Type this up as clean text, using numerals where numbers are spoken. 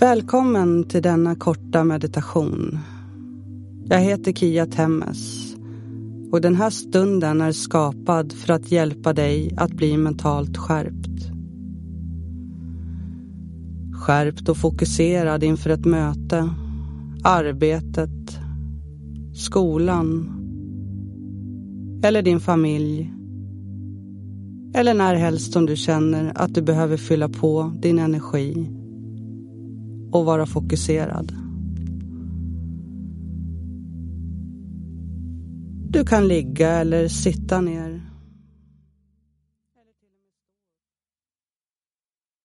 Välkommen till denna korta meditation. Jag heter Kia Temmes och den här stunden är skapad för att hjälpa dig att bli mentalt skärpt. Skärpt och fokuserad inför ett möte, arbetet, skolan eller din familj. Eller när helst som du känner att du behöver fylla på din energi och vara fokuserad. Du kan ligga eller sitta ner.